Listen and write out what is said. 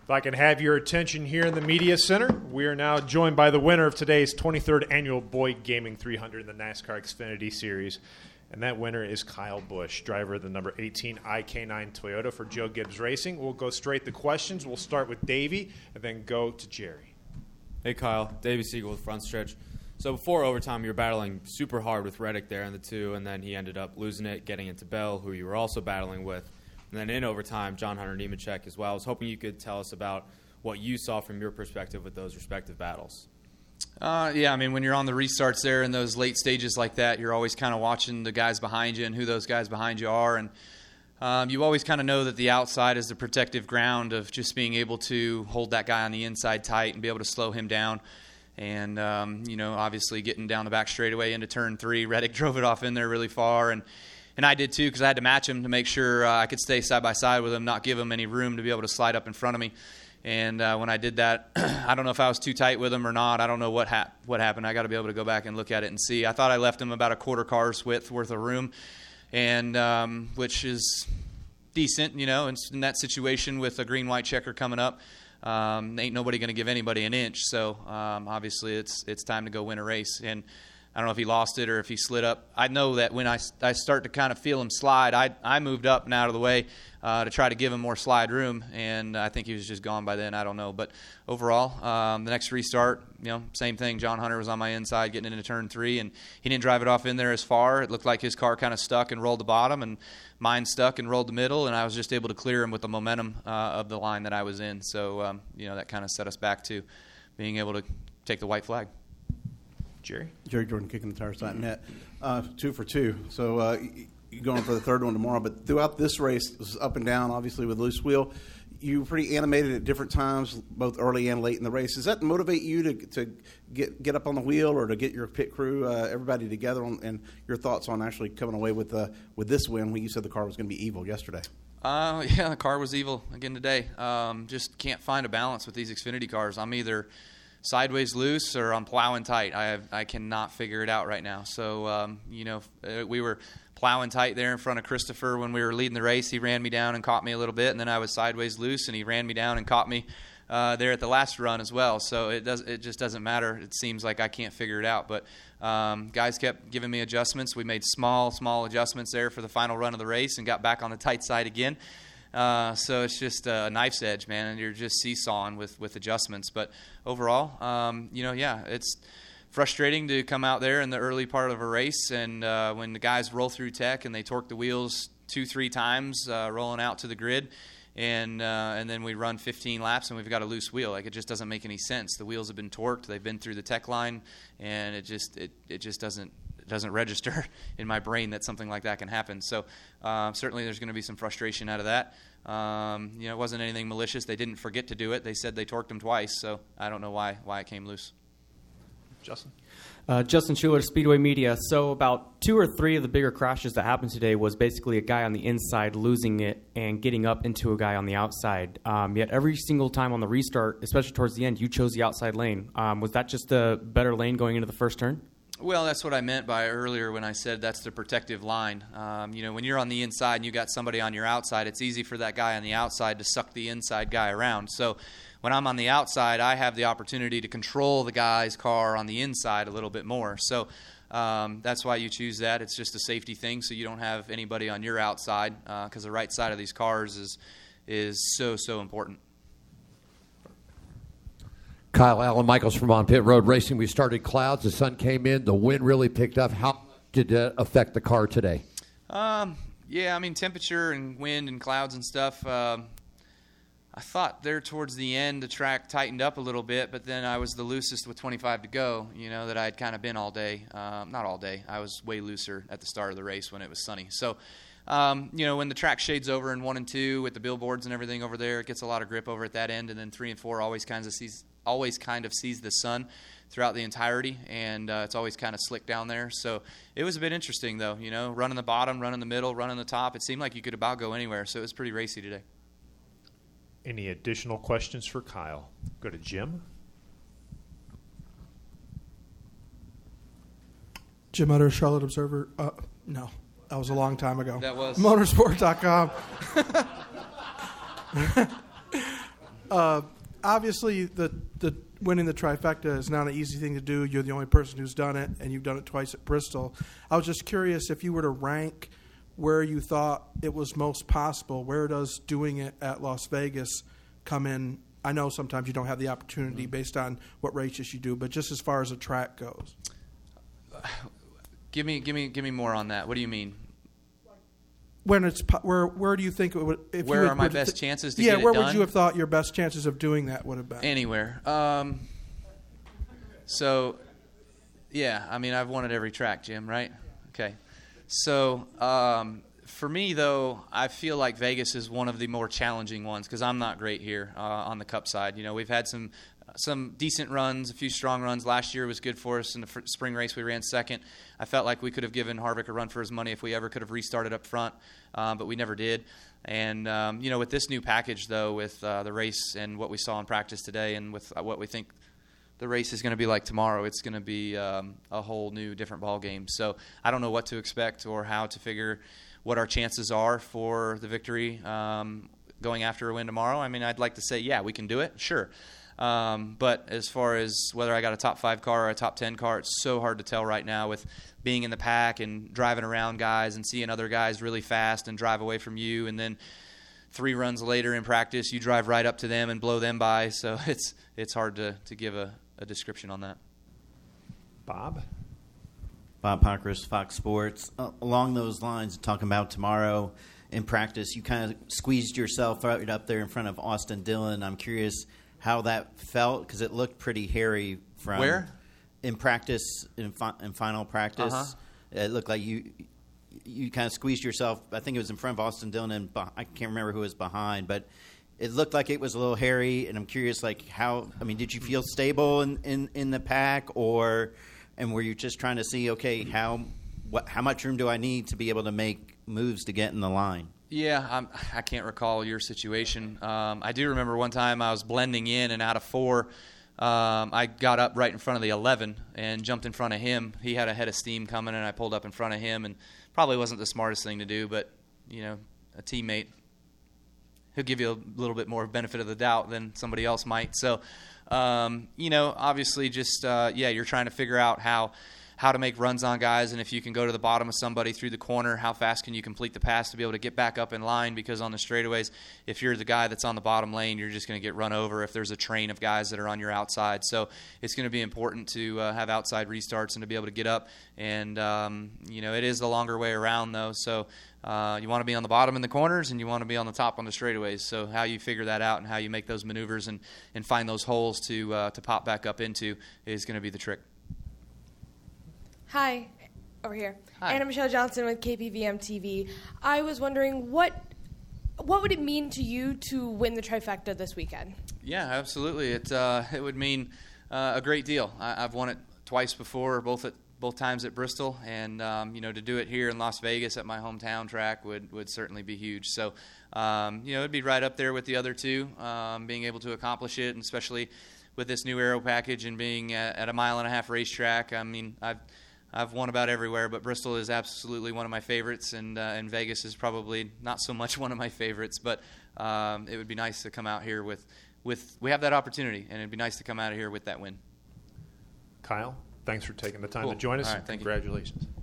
If I can have your attention here in the Media Center, we are now joined by the winner of today's 23rd Annual Boyd Gaming 300 in the NASCAR Xfinity Series. And that winner is Kyle Busch, driver of the number 18 IK9 Toyota for Joe Gibbs Racing. We'll go straight to questions. We'll start with Davey and then go to Jerry. Hey, Kyle. Davey Siegel with Front Stretch. So before overtime, you were battling super hard with Reddick there in the 2, and then he ended up losing it, getting into Bell, who you were also battling with. And then in overtime, John Hunter Nemechek as well. I was hoping you could tell us about what you saw from your perspective with those respective battles. Yeah, I mean, when you're on the restarts there in those late stages like that, you're always kind of watching the guys behind you and who those guys behind you are. And you always kind of know that the outside is the protective ground of just being able to hold that guy on the inside tight and be able to slow him down. And, obviously getting down the back straightaway into turn 3, Reddick drove it off in there really far. And I did too, because I had to match him to make sure I could stay side by side with him, not give him any room to be able to slide up in front of me. And when I did that, I don't know if I was too tight with him or not. I don't know what happened. I got to be able to go back and look at it and see. I thought I left him about a quarter car's width worth of room, and which is decent, in that situation with a green-white checker coming up. Ain't nobody going to give anybody an inch. So obviously it's time to go win a race. And I don't know if he lost it or if he slid up. I know that when I start to kind of feel him slide, I moved up and out of the way to try to give him more slide room, and I think he was just gone by then. I don't know. But overall, the next restart, same thing. John Hunter was on my inside getting into turn 3, and he didn't drive it off in there as far. It looked like his car kind of stuck and rolled the bottom, and mine stuck and rolled the middle, and I was just able to clear him with the momentum of the line that I was in. So, that kind of set us back to being able to take the white flag. Jerry Jordan, KickingTheTires.net. 2 for 2. So you're going for the third one tomorrow. But throughout this race, it was up and down, obviously, with loose wheel. You were pretty animated at different times, both early and late in the race. Does that motivate you to get up on the wheel or to get your pit crew, everybody together, and your thoughts on actually coming away with this win when you said the car was going to be evil yesterday? Yeah, the car was evil again today. Just can't find a balance with these Xfinity cars. I'm either sideways loose or I'm plowing tight. I cannot figure it out right now. So, we were plowing tight there in front of Christopher when we were leading the race. He ran me down and caught me a little bit, and then I was sideways loose, and he ran me down and caught me there at the last run as well. So it just doesn't matter. It seems like I can't figure it out. But guys kept giving me adjustments. We made small adjustments there for the final run of the race and got back on the tight side again. So it's just a knife's edge, man, and you're just seesawing with adjustments. But overall, it's frustrating to come out there in the early part of a race, and when the guys roll through tech and they torque the wheels 2-3 times rolling out to the grid, and then we run 15 laps and we've got a loose wheel. Like, it just doesn't make any sense. The wheels have been torqued, they've been through the tech line, and it just doesn't register in my brain that something like that can happen. So certainly there's going to be some frustration out of that. It wasn't anything malicious. They didn't forget to do it. They said they torqued them twice, so I don't know why it came loose. Justin? Justin Schuler, Speedway Media. So about 2 or 3 of the bigger crashes that happened today was basically a guy on the inside losing it and getting up into a guy on the outside. Yet every single time on the restart, especially towards the end, you chose the outside lane. Was that just a better lane going into the first turn? Well, that's what I meant by earlier when I said that's the protective line. When you're on the inside and you got somebody on your outside, it's easy for that guy on the outside to suck the inside guy around. So when I'm on the outside, I have the opportunity to control the guy's car on the inside a little bit more. So that's why you choose that. It's just a safety thing, so you don't have anybody on your outside, because the right side of these cars is so important. Kyle, Alan Michaels from On Pit Road Racing. We started clouds. The sun came in. The wind really picked up. How did that affect the car today? Temperature and wind and clouds and stuff. I thought there towards the end the track tightened up a little bit, but then I was the loosest with 25 to go, that I had kind of been all day. Not all day. I was way looser at the start of the race when it was sunny. So, when the track shades over in 1 and 2 with the billboards and everything over there, it gets a lot of grip over at that end, and then 3 and 4 always kind of sees the sun throughout the entirety, and it's always kind of slick down there. So it was a bit interesting, though, running the bottom, running the middle, running the top. It seemed like you could about go anywhere, so it was pretty racy today. Any additional questions for Kyle? Go to Jim. Jim Utter, Charlotte Observer. No, that was a long time ago. That was. Motorsport.com. Obviously, the winning the trifecta is not an easy thing to do. You're the only person who's done it, and you've done it twice at Bristol. I was just curious if you were to rank where you thought it was most possible. Where does doing it at Las Vegas come in? I know sometimes you don't have the opportunity based on what races you do, but just as far as the track goes. Give me more on that. What do you mean? When it's where do you think it would? If Where you would, are my would best chances to get it where done? would you have thought your best chances of doing that would have been? Anywhere. So, yeah, I mean, I've won at every track, Jim, right? Okay. So, for me, though, I feel like Vegas is one of the more challenging ones because I'm not great here on the Cup side. You know, we've had some decent runs, a few strong runs. Last year was good for us. In the spring race, we ran second. I felt like we could have given Harvick a run for his money if we ever could have restarted up front, but we never did. And, you know, with this new package, though, with the race and what we saw in practice today and with what we think the race is going to be like tomorrow, it's going to be a whole new, different ball game. So I don't know what to expect or how to figure what our chances are for the victory going after a win tomorrow. I mean, I'd like to say, yeah, we can do it, sure. But as far as whether I got a top 5 car or a top 10 car, it's so hard to tell right now with being in the pack and driving around guys and seeing other guys really fast and drive away from you. And then 3 runs later in practice, you drive right up to them and blow them by. So it's hard to give a description on that. Bob Pockris, Fox Sports. Along those lines, talking about tomorrow in practice, you kind of squeezed yourself right up there in front of Austin Dillon. I'm curious how that felt because it looked pretty hairy from where in practice in final practice. It looked like you kind of squeezed yourself. I think it was in front of Austin Dillon, and I can't remember who was behind, but it looked like it was a little hairy. And I'm curious, like how. I mean, did you feel stable in the pack, and were you just trying to see, okay, how much room do I need to be able to make moves to get in the line? Yeah, I can't recall your situation. I do remember one time I was blending in, and out of 4, I got up right in front of the 11 and jumped in front of him. He had a head of steam coming, and I pulled up in front of him, and probably wasn't the smartest thing to do, but, you know, a teammate, he'll give you a little bit more benefit of the doubt than somebody else might. So, you know, obviously just, you're trying to figure out how to make runs on guys, and if you can go to the bottom of somebody through the corner, how fast can you complete the pass to be able to get back up in line, because on the straightaways, if you're the guy that's on the bottom lane, you're just going to get run over if there's a train of guys that are on your outside. So it's going to be important to have outside restarts and to be able to get up, and you know, it is the longer way around though, so you want to be on the bottom in the corners and you want to be on the top on the straightaways. So how you figure that out and how you make those maneuvers and find those holes to pop back up into is going to be the trick. Hi, over here. Hi. Anna Michelle Johnson with KPVM TV. I was wondering what would it mean to you to win the trifecta this weekend? Yeah, absolutely. It would mean a great deal. I've won it twice before, both times at Bristol, and you know, to do it here in Las Vegas at my hometown track would certainly be huge. So you know, it'd be right up there with the other 2, being able to accomplish it, and especially with this new aero package and being at a 1.5-mile racetrack. I mean, I've won about everywhere, but Bristol is absolutely one of my favorites, and Vegas is probably not so much one of my favorites. But it would be nice to come out here with we have that opportunity, and it'd be nice to come out of here with that win. Kyle, thanks for taking the time Cool. to join us. All right, thank you. Congratulations.